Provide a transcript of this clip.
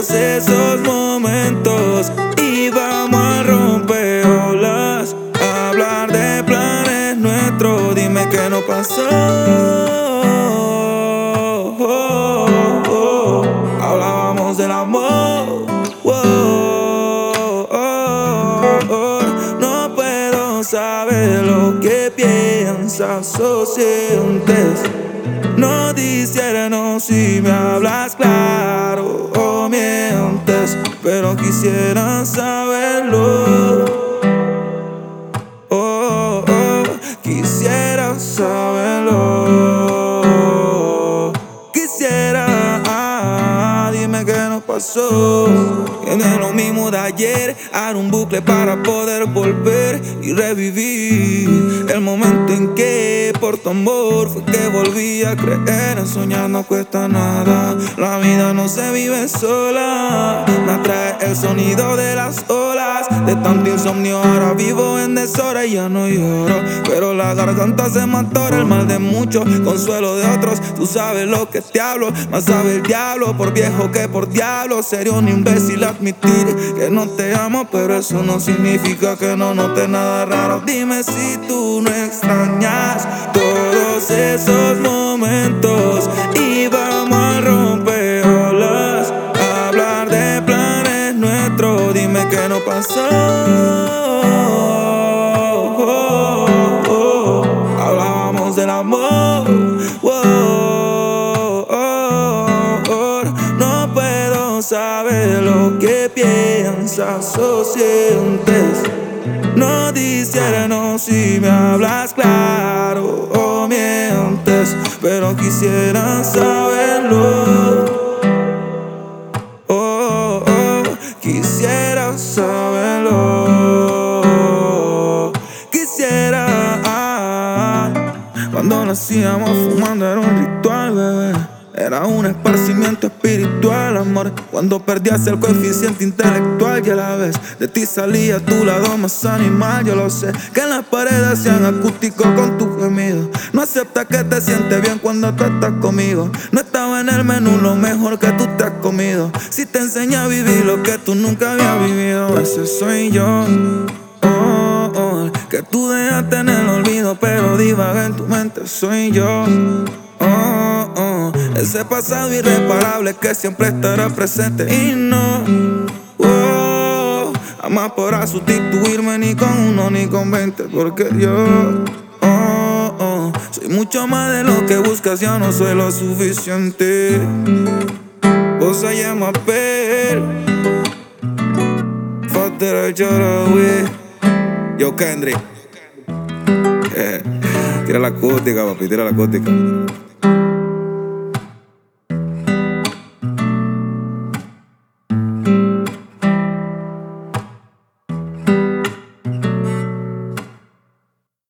todos esos momentos y vamos a romper olas, a hablar de planes nuestros. Dime qué no pasó. Hablábamos del amor. No puedo saber lo que piensas o sientes. No disierno si me hablas claro o mientes, pero quisiera saberlo. Quisiera saberlo. Dime qué nos pasó. Tiene lo mismo de ayer, haré un bucle para poder volver y revivir el momento en que por tu amor fue que volví a creer. En soñar no cuesta nada, la vida no se vive sola. Me atrae el sonido de las olas, de tanto insomnio ahora vivo en deshora y ya no lloro, pero la garganta se me atora. El mal de muchos, consuelo de otros, tú sabes lo que te hablo. Más sabe el diablo por viejo que por diablo. Sería un imbécil admitir que no te amo, pero eso no significa que no note nada raro. Dime si tú no extrañas todos esos momentos y vamos a romper olas, a hablar de planes nuestros. Dime qué no pasó. Hablábamos del amor. No puedo saber lo que piensas o sientes. No disierno si me hablas claro o mientes, pero quisiera saberlo. Quisiera saberlo. Cuando nacíamos fumando era un ritual, bebé. Era un esparcimiento espiritual, amor. Cuando perdías el coeficiente intelectual y a la vez de ti salía tu lado más animal. Yo lo sé, que en las paredes sean acústicos con tu gemido. No acepta que te sientes bien cuando tú estás conmigo. No estaba en el menú lo mejor que tú te has comido. Si te enseñé a vivir lo que tú nunca habías vivido. Ese soy yo, que tú dejaste en el olvido, pero divaga en tu mente. Soy yo, ese pasado irreparable que siempre estará presente. Y no, jamás podrás sustituirme ni con uno ni con 20, porque yo soy mucho más de lo que buscas, ya no soy lo suficiente. Vos I am a bear, fuck that I shut away. Yo Kendrick, tira la acústica, papi, tira la acústica.